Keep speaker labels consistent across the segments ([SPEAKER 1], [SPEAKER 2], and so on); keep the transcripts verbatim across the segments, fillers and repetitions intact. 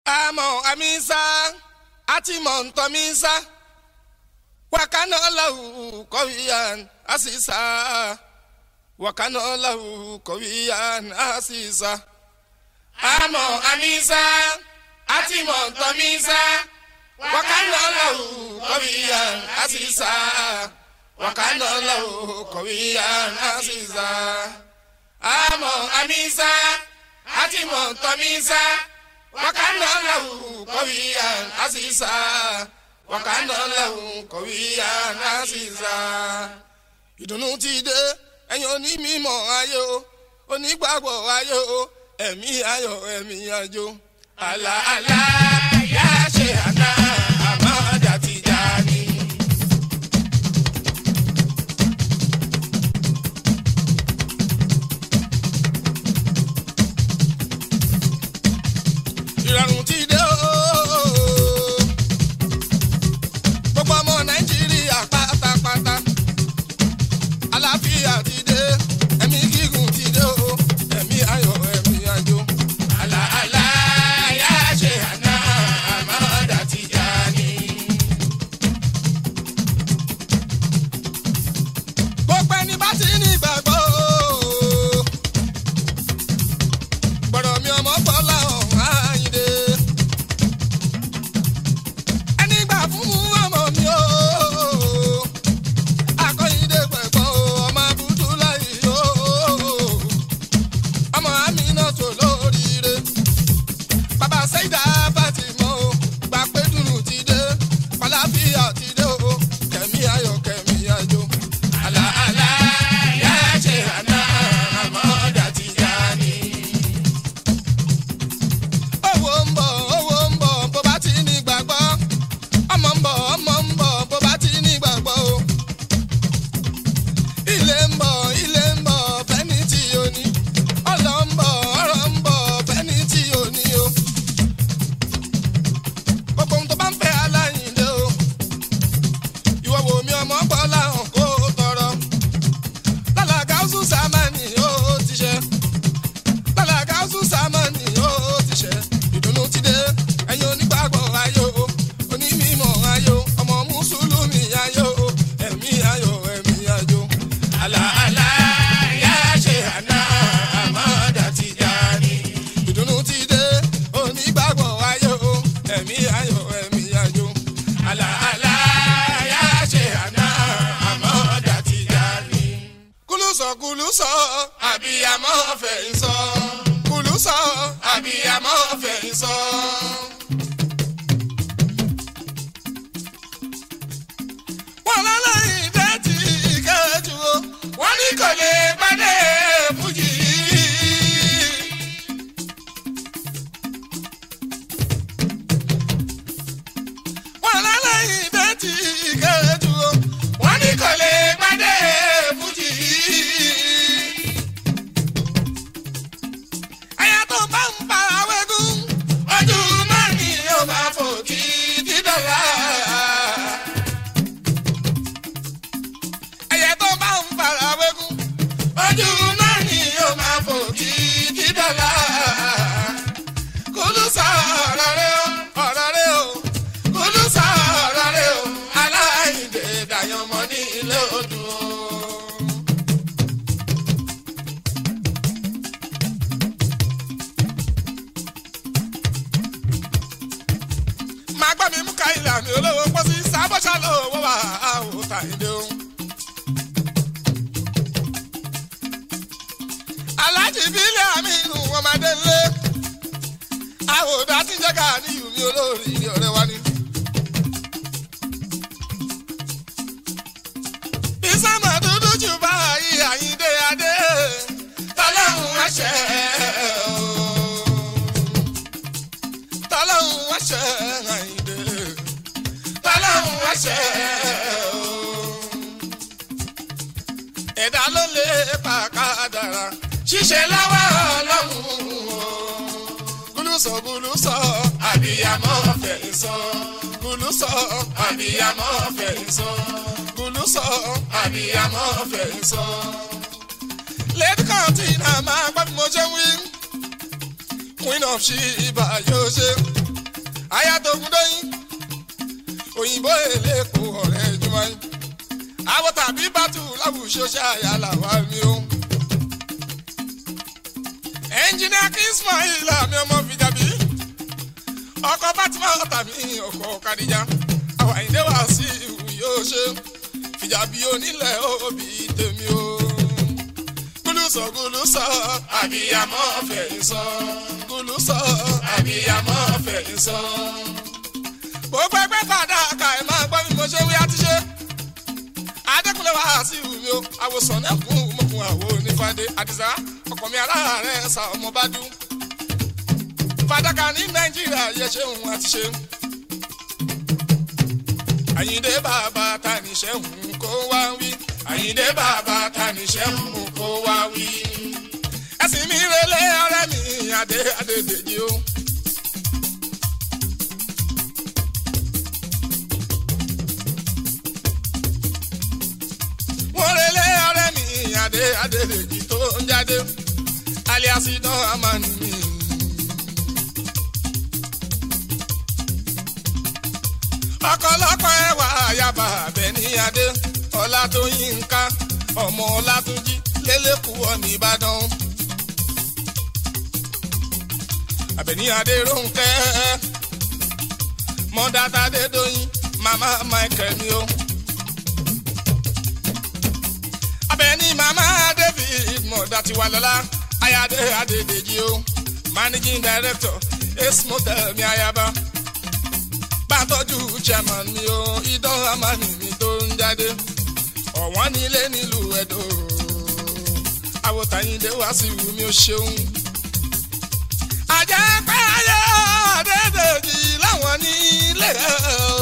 [SPEAKER 1] Amo amisa, atimo ntomisa, wakano lahu kowian asisa, wakano lahu kowian asisa. Amo amisa, atimo ntomisa, wakano lahu kowian asisa, wakano lahu kowian asisa. Amo amisa, atimo ntomisa. Wakana lahu kowiyan asisa, wakana lahu kowiyan asisa. Ìdùnnú ti dé, ẹ̀yin onímọ̀ ayọ̀, onígbàgbọ́ ayọ̀, ẹ̀mí ayọ̀ ẹ̀mí àjò. Àlà àlà yá ṣe àná àmọ́dá ti já ní. Ìrọ̀rùn ti dé ooo, gbogbo ọmọ Nàìjíríà pátápátá. Àlàáfíà ti dé, ẹ̀mí gígùn ti dé ooo, ẹ̀mí ayọ̀ ẹ̀mí àjò. Àlà àlà yá ṣe àná àmọ́dá ti já ní. Gbogbo ẹni bá ti ní ìgbàgbọ́ ooo, gbọ́dọ̀ mi ọmọ Bọ́lá ọ̀hún Àyìndé. Ẹni gbà fún ọmọ mi ooo, Akọ́yìndé pẹ̀gbọ́n ọmọ Abudulayi ooo, ọmọ Amina tó lóríire. Bàbá Sẹ́yìdá Fátímọ̀ o, gbà pé dùnú ti dé, àlàáfíà ti dé o, kẹ̀mí ayọ̀ kẹ̀mí àjò. Àlà àlà yá ṣe àná àmọ́dá ti já ní. Owó ń bọ̀, owó ń bọ̀, bó bá ti ní gbàgbọ́. Ọmọ ń bọ̀, ọmọ ń bọ̀, bó bá ti ní gbàgbọ́ o. Ilé ń bọ̀, ilé ń bọ̀, fẹ́ni tí o ní. Ọ̀rọ̀ ń bọ̀, ọ̀rọ̀ ń bọ̀, fẹ́ni tí o ní o. Gbogbo ohun tó bá ń fẹ́ Aláyìndé o. Ìwọ wo mi ọmọ Bọ́lá hàn kó o tọrọ. Lálá Gáúsù Sámánì ó ti ṣe. Lálá Gáúsù Sámánì ó ti ṣe. Ìdùnnú ti dé, ẹ̀yin onígbàgbọ́ ayọ̀ o, onímọ̀ ayọ̀, ọmọ Mùsùlùmí ayọ̀ o, ẹ̀mí ayọ̀ ẹ̀mí àjò. Àlà àlà yá ṣe àná àmọ́dá ti já ní. Ìdùnnú ti dé, onígbàgbọ́ ayọ̀ o, ẹ̀mí ayọ̀ ẹ̀mí àjò. Àlà àlà yá ṣe àná àmọ́dá ti já ní. Kúlùsọ kúlùsọ, àbíyamọ fẹ́ ń sọ. Kúlùsọ, àbíyamọ fẹ́ ń sọ. Wọ́n lọ́lọ́yìn bẹ́ẹ̀ tí kẹ́jú o, wọ́n ní kò lè gbádé fújì. Wọ́n lọ́lọ́yìn bẹ́ẹ̀ tí kẹ́jú o, wọ́n ní kò lè gbádé fújì. Ẹyẹ tó bá ń pa awẹ́gún, ojú máa ní ó máa fò títí dọ̀la. Ẹyẹ tó bá ń pa awẹ́gún, ojú máa ní ó máa fò títí dọ̀la. Kúlùsọ ọ̀rọ̀ rẹ o, ọ̀rọ̀ rẹ o, kúlùsọ ọ̀rọ̀ rẹ o, Aláyìndé dàyànmọ́ ní ilé odò o. Máa gbọ́ mi mú ká ilé àmì olówó pọ́ sí sábọ́sà lówó wà áwò Tàyìndé o. Aláàjì bílẹ̀ àmì inú wọn máa dé lé. Àwòdà tí ń jẹ́ ká ní ìlú mi olórí ilé ọ̀rẹ́ wa ni. Ìsámọ̀ dúdú jù báyìí Àyìndé adé. Tọ́lọ́hún ẹ̀ṣẹ̀ o. Tọ́lọ́hún ẹ̀ṣẹ̀ Àyìndé. Tọ́lọ́hún ẹ̀ṣẹ̀ o. Ẹ̀dá ló lè pa kádàrá, ṣíṣe lọ́wọ́ Ọlọ́run o. Kúlùsọ kúlùsọ, àbíyamọ fẹ́ ń sọ. Kúlùsọ, àbíyamọ fẹ́ ń sọ. Kúlùsọ, àbíyamọ fẹ́ ń sọ. Lady Katina máa gbọ́ bí mo ṣe ń wí. Queen of Sheba yóò ṣe. àwọn tàbí bàtú láwùjọ ṣàyàlà wá mi o. ẹnjìnìá Ismail àmì ọmọ fìjàbí ọkọ Fatima tàbí ọkọ Kadija àwọn àyìndé wá sí ìwù yóò ṣe fìjàbí onílẹ̀ òbí tèmi o. gúlùsọ gúlùsọ àbíyamọ fẹ̀yìn sọ gúlùsọ àbíyamọ fẹ̀yìn sọ. gbogbo ẹgbẹ́ fàdà àkà ẹ̀ máa gbọ́ mi mo ṣe wí àti ṣe. adékúnlé wá sí ìwù mi o àwòsàn náà kún mọ́kùn àwọ̀ onífàdé àdìsá ọkọ mi aláàárẹ̀ sa ọmọ bá dún. fàdákà ní Nàìjíríà yẹ ṣe òun àti ṣe. Àyìndé bàbá ta ní ṣẹ́hùn kó wá wí. Àyìndé bàbá ta ní ṣẹ́hùn kó wá wí. ẹ̀sìn mi relé ọ̀rẹ́ mi adé adédèjì o. wọ́n relé ọ̀rẹ́ mi adé adédèjì tó ń jáde alias idan amani mi. ọkọlọpọ ẹwà yaba Àbẹ̀ní Adé Ọlátòyínká ọmọ Ọlátúnjí lélẹkùọ nìbàdàn. Àbẹ̀ní Adé Rónkẹ́ mọdàtà Adédọ̀yìn mama Michael mi o. Àbẹ̀ní mama David mọdàtiwalọlá ayáde Adédèjì o managing director Ace Motel mi ayaba. Bàtọ́jú chairman mi o idán amani mi tó ń jáde ọ̀wọ́n nílé nílùú Ẹdó àwòtàyìndé wá sí ìwú mi ó ṣeun. àjẹpẹ́ ayé Adédèjì láwọn nílé o.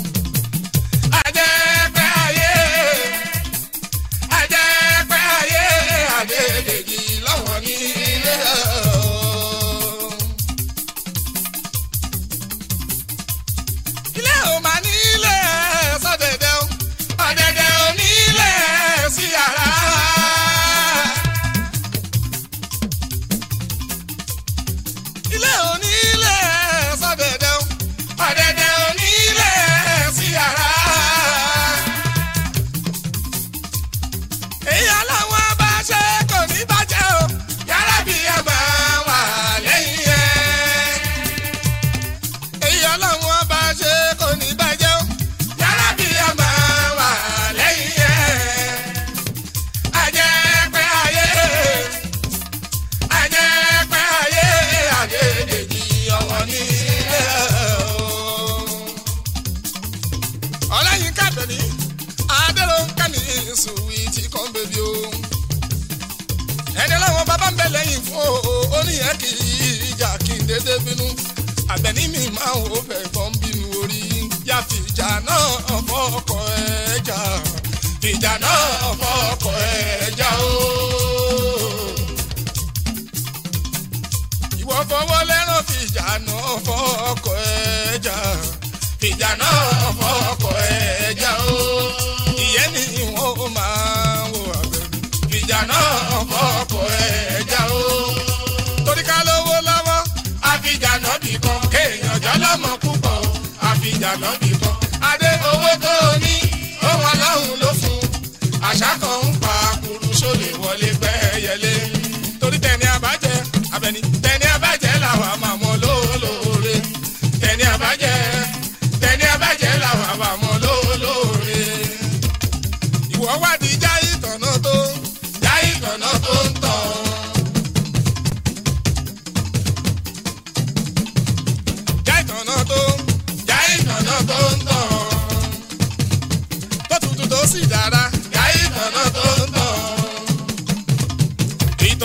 [SPEAKER 1] àjẹpẹ́ ayé àjẹpẹ́ ayé Adédèjì láwọn nílé o. Àbẹ̀ní mi máa ń wo fẹ̀gbọ́n bínú orí yá fìjà náà fọ́kọ̀ ẹja fìjà náà fọ́kọ̀ ẹja o. ìwọ fọwọ́ lẹ́ràn fìjà náà fọ́kọ̀ ẹja fìjà náà fọ́kọ̀ ẹja o. ìyẹn ni wọ́n máa ń wo Àbẹ̀ní fìjà náà fọ́kọ̀ ẹja o. torí ká lówó lọ́wọ́ àfìjà náà bì kan kéèyàn jọlọ́mọ púpọ̀ àfìjà náà bì kan. adé owó tó o ní ohun Ọlọ́run ló fún àṣà kan ń pa kuru sólè wọlé pẹ́ẹ́yẹlé. torí tẹni àbájẹ Àbẹ̀ní tẹni àbájẹ làwọn àmàmọ́ lóòlóore tẹni àbájẹ tẹni àbájẹ làwọn àmàmọ́ lóòlóore. ìwọ wádìí já ìtọ̀nà tó já ìtọ̀nà tó ń tàn. sì dára. Yáyí tọ̀nà tó ń tọ̀.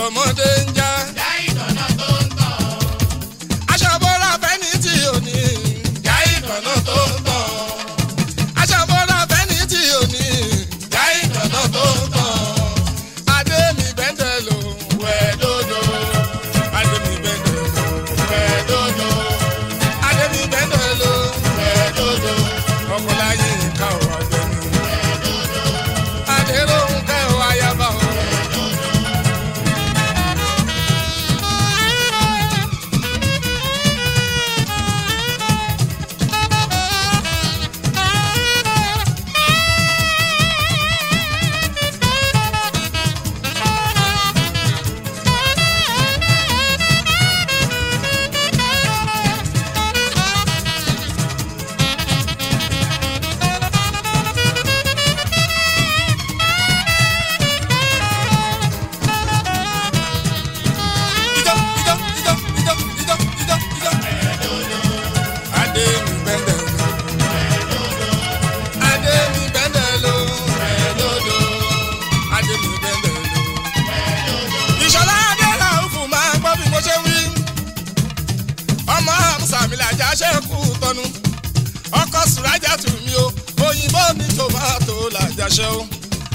[SPEAKER 1] tó làjàṣẹ́ o.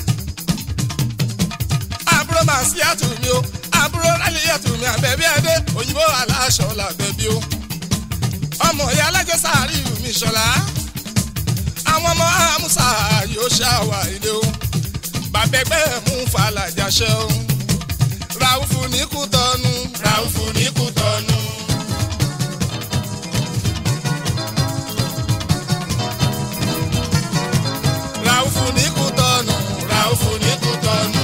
[SPEAKER 1] àbúrò màá sí àtúnmí o àbúrò rálẹ̀ àtúnmí àbẹ̀bí ẹ̀dẹ́ òyìnbó aláṣọ làbẹ̀bí o. ọmọ ìyá alájẹ sáárì mi ṣọlá àwọn ọmọ àmúṣà yóò ṣàwà ilé o. bàbẹ̀gbẹ́ mú falàjàṣẹ́ o. Ràúfù ní Kútọ́nù Ràúfù ní Kútọ́nù. Ràúfù ní Kútọ́nù Ràúfù ní Kútọ́nù.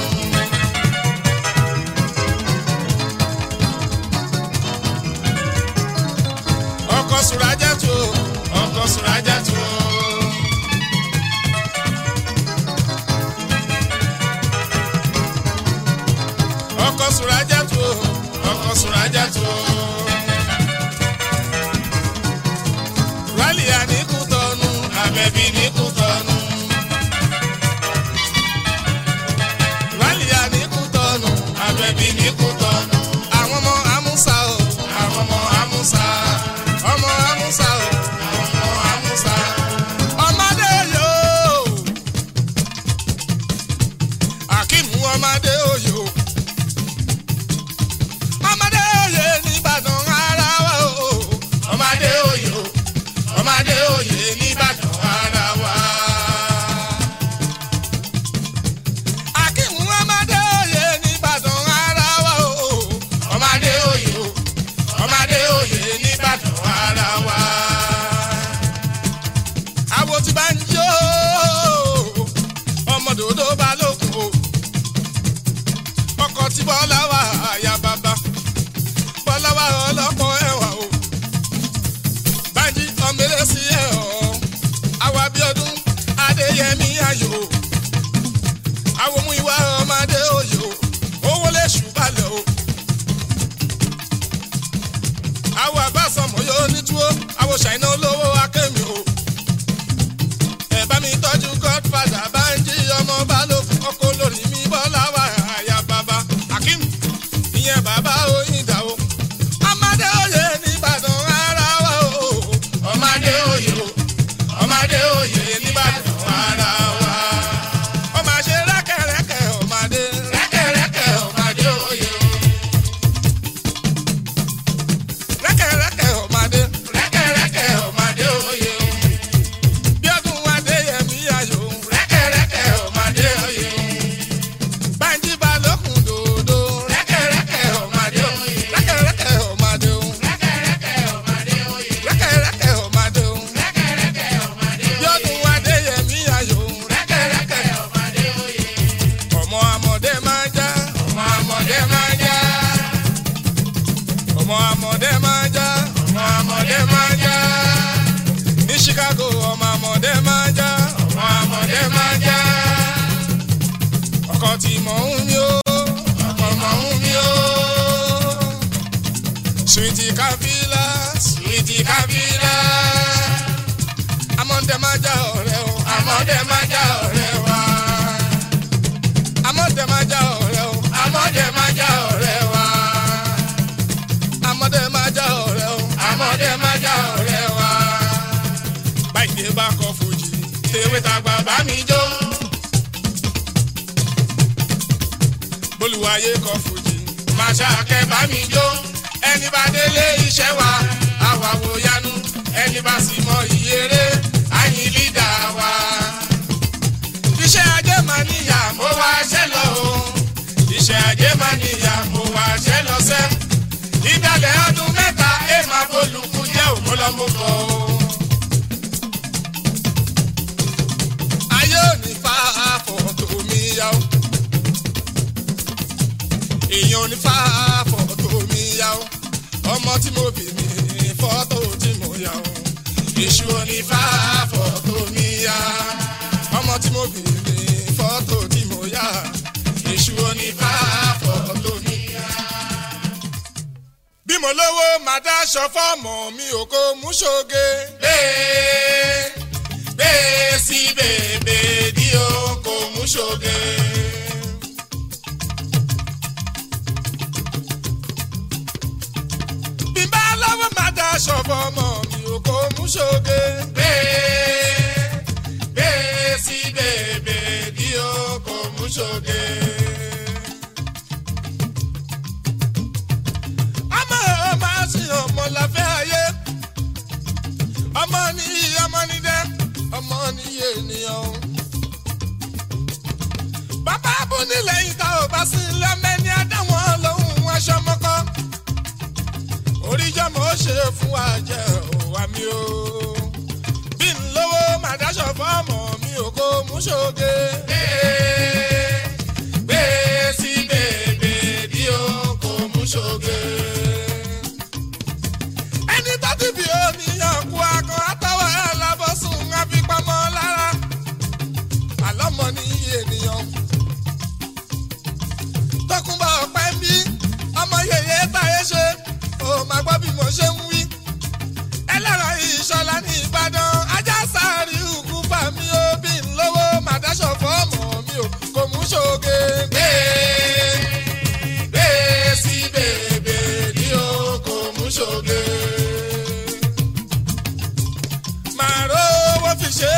[SPEAKER 1] ọkọ̀ Sùràjàtù ọkọ̀ Sùràjàtù. ọkọ̀ Sùràjàtù ọkọ̀ Sùràjàtù. Rálíà ní Kútọ́nù Àbẹ̀bí ní Kútọ́nù. Rálíà ní Kútọ́nù Àbẹ̀bí ní Kútọ́nù. àwọn ọmọ Amúsà o àwọn ọmọ Amúsà ọmọ Amúsà o àwọn ọmọ Amúsà. ọmọdé yòó Akíìmù ọmọdé òyò. ọmọdé òye nìbàdàn ara wa o. ọmọdé òye o ọmọdé òye nìbàdàn ara wa. Akíìmù ọmọdé òye nìbàdàn ara wa o. ọmọdé òye o ọmọdé òye nìbàdàn ara wa. àwo tí bá ń jó ọmọdòdó balógun o. ọkọ̀ tí Bọ́lá wà àyà bàbá. Bọ́lá wà ọlọ́kọ̀ ẹ̀wà o. Bánjí ọmọlẹ́ sí ẹ̀ ọ́. Àwa Abíọ́dún Adéyẹmí Ayò. Àwọn mú ìwà ọmọdé òyò. Owó lè ṣùgbọ́n o. Àwọn àbáṣọmọ yóò ní túwó. Àwọn ṣàìná olówó akémi o. Ẹ bá mi tọ́jú Godfather Bánjí ọmọ Balógun. ọkọ̀ lórí mi Bọ́lá wà àyà bàbá. Akeem ìyẹn bàbá Oyinda o. ọmọdé òye nìbàdàn ara wa o. ọmọdé òye o ọmọdé òye nìbàdàn ara wa. ọmọ àṣẹ rẹ́kẹ̀rẹ́kẹ̀ ọmọdé rẹ́kẹ̀rẹ́kẹ̀ ọmọdé òye. rẹ́kẹ̀rẹ́kẹ̀ ọmọdé rẹ́kẹ̀rẹ́kẹ̀ ọmọdé òye. Bíọ́dún Adéyẹmí Ayò rẹ́kẹ̀rẹ́kẹ̀ ọmọdé òye. Bánjí Balógun dòdò rẹ́kẹ̀rẹ́kẹ̀ ọmọdé òye. rẹ́kẹ̀rẹ́kẹ̀ ọmọdé o. rẹ́kẹ̀rẹ́kẹ̀ ọmọdé òye. rẹ́kẹ̀rẹ́kẹ̀ ọmọdé o. rẹ́kẹ̀rẹ́kẹ̀ ọmọdé òye. Bíọ́dún Adéyẹmí Ayò rẹ́kẹ̀rẹ́kẹ̀ ọmọdé òye. ọmọ Àmọ̀dé máa já ọmọ Àmọ̀dé máa já ọmọ Àmọ̀dé máa já ọmọ Àmọ̀dé máa já. ní Chicago ọmọ Àmọ̀dé máa já ọmọ Àmọ̀dé máa já. ọkọ̀ tí mò ń mi ó ọkọ̀ mò ń mi ó. Sweetie Kabila Sweetie Kabila. Àmọ̀dé máa já ọ̀rẹ́ o Àmọ̀dé máa já ọ̀rẹ́ wa. Àmọ̀dé máa já ọ̀rẹ́ o Àmọ̀dé máa já ọ̀rẹ́ wa. Àmọ̀dé máa já ọ̀rẹ́ o Àmọ̀dé máa já ọ̀rẹ́ wa. Báyìí bá kọ fújì tèwé tàgbà bá mi jó. Bólúwayé kọ fújì máa ṣàkẹ́ bá mi jó. ẹni bá délé iṣẹ́ wa àwa wo yanu. ẹni bá sì mọ ìyèrè àyìn lídà wa. iṣẹ́ ajé máa níyà mo wá ṣẹ́ lọ o. iṣẹ́ ajé máa níyà mo wá ṣẹ́ lọ sẹ́. ìdálẹ̀ ọdún mẹ́ta ẹ̀ máa bolùkú jẹ́ òmùlọ́mọ́kọ́ o. ayé ò ní fa fọ́tò mi yá o. èèyàn ò ní fa fọ́tò mi yá o. ọmọ tí mo bì mí fọ́tò tí mo yá o. èṣù ò ní fa fọ́tò mi yá. ọmọ tí mo bì mí fọ́tò tí mo yá. èṣù ò ní fa fọ́tò mi yá. bí mo lówó máa dáṣọ fọ́ọ̀mù mi ò kó mú ṣoge. bẹ́ẹ̀ bẹ́ẹ̀ sí bèbè dí o kò mú ṣoge. bí bá lọ́wọ́ máa dáṣọ fọ́ọ̀mù mi ò kó mú ṣoge. bẹ́ẹ̀ bẹ́ẹ̀ sí bèbè. ọmọ ní ọmọ ní dẹ́ ọmọ ní ènìyàn. bàbá abúlé lẹ́yìn tá ò bá sí lọ́mẹ́ni adáwọn lòun aṣọ mọ́kọ́. oríjọ́mọ́ ó ṣe fún wa jẹ́ òwà mi o. bí n lówó màdáṣọ fọ́ọ̀mù mi ò kó mú ṣoge. gbé sí bèbè bí o kò mú ṣoge. ẹni tó ti bí oníyàn kú akọ àtọwọ́ ẹ̀ lábọ́sùn àfipamọ́ lára. àlọ́mọ ní ènìyàn. tọkùnbọ̀ ọ̀pẹ́ ń bí ọmọ yèyé táyé ṣe ó máa gbọ́ bí mo ṣe ń wí. ẹlẹ́rọ ìṣọ̀lá ní Ìbàdàn ajá sáré òkú fà mí ó bí n lówó màdáṣọ fọ́ọ̀mù mi ò kò mú ṣoge. gbé gbé sí bèbè ní o kò mú ṣoge. màá rówó fi ṣe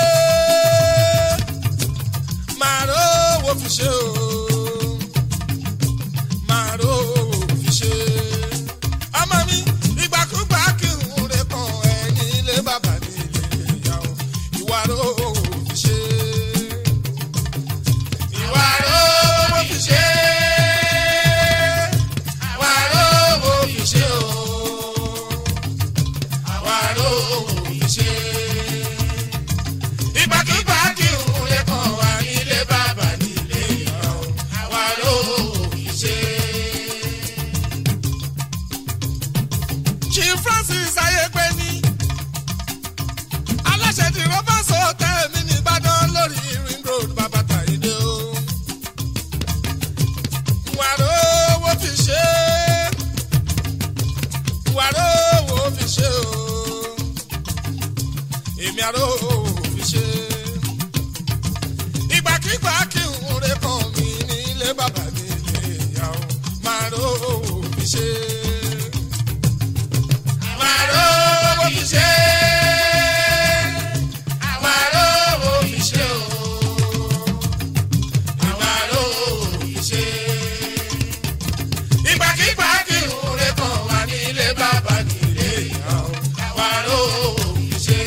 [SPEAKER 1] màá rówó fi ṣe o. màá rówó fi ṣe. ọmọ mi ìgbàkúgbà kí n rè kàn ẹ̀yìn ilé bàbá mi lè yà ó. ìwà rówó fi ṣe. ìwà rówó fi ṣe. ìwà rówó fi ṣe o. ìwà rówó fi ṣe. ìgbàkúgbà kí n rè kàn ẹ̀yìn ilé bàbá mi lè yà ó. ìwà rówó fi ṣe. Chief Francis Ayépẹ́ní aláṣẹ ti rọ́bàṣọ tẹ́ mi ní Ìbàdàn lórí ring road bàbàtà ìdè o. wàrà owó fi ṣe wàrà owó fi ṣe o. èmi àrò owó fi ṣe. ìgbàkigbà kí n rè kàn mí nílé bàbá mi lè yà ó. màá rò owó fi ṣe. Àwàrò owó fi ṣe. Àwàrò owó fi ṣe o. Àwàrò owó fi ṣe. Ìgbàkigbà kí n rè kàn wá nílé bàbá nílé ìyá o. Àwàrò owó fi ṣe.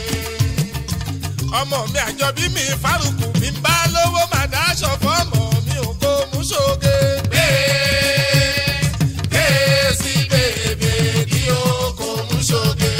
[SPEAKER 1] ọmọ mi àjọbí mi Fárúkù mi ń bá lówó má dáṣọ fọ́ọ̀mù mi ò kó mú ṣoge. gbé gbé sí bèbè kí o kò mú ṣoge.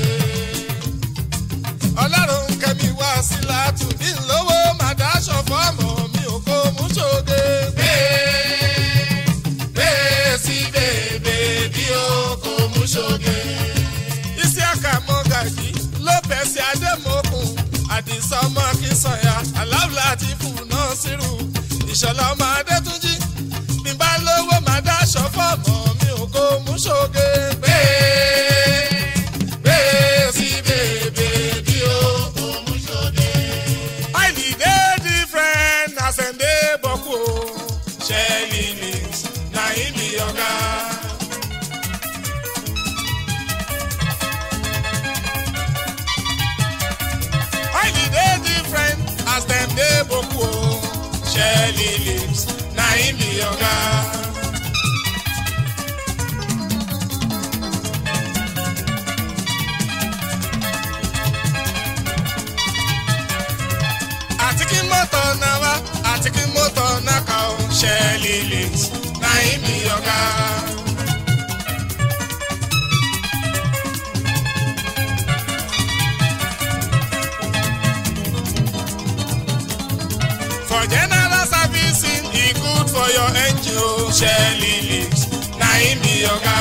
[SPEAKER 1] ọlọ́run kẹ́mi wá sí látù bí n lówó má dáṣọ fọ́ọ̀mù mi ò kó mú ṣoge. gbé gbé sí bèbè kí o kò mú ṣoge. Isiaka Mọ́gàjí López Adémọ́kùn Àdìsá ọmọ Akínsànyà Aláwùlá àti Fúnà Sírù Ìṣọ̀lá ọmọ Adétúnjí bí n bá lówó má dáṣọ fọ́ọ̀mù mi ò kó mú ṣoge. gbé gbé sí bèbè kí o kò mú ṣoge. Àìlì dé different àṣẹ̀ǹdé bọ̀kú o ṣẹ́ẹ̀lì links náà ìmì ọ̀gá. Àìlì dé different as dem dey boku o ṣẹ́ẹ̀lì links náà ìmì ọ̀gá. àti kí mọ́tò náà wá àti kí mọ́tò náà kà ó ṣẹ́ẹ̀lì links náà ìmì ọ̀gá. For general servicing e good for your engine o ṣẹ́ẹ̀lì links náà ìmì ọ̀gá.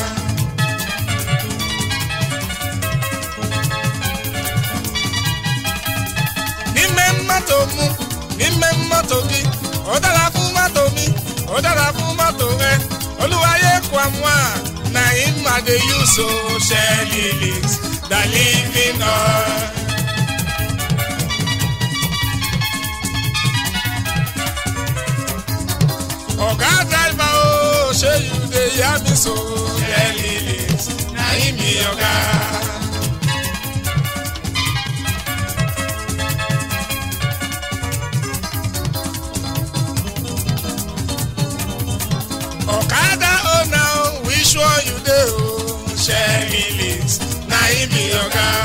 [SPEAKER 1] Mímẹ́ mọ́tò mú, mímẹ́ mọ́tò bí, ó dára fún mọ́tò mi, ó dára fún mọ́tò rẹ. Olúwayé Kwamwa na him I dey use o ṣẹ́ẹ̀lì links the living oil. Ọ̀gá driver o ṣé you dey hear me so ṣẹ́ẹ̀lì links na him be ọ̀gá. Ọ̀kadà owner which one you dey o ṣẹ́ẹ̀lì links na him be ọ̀gá.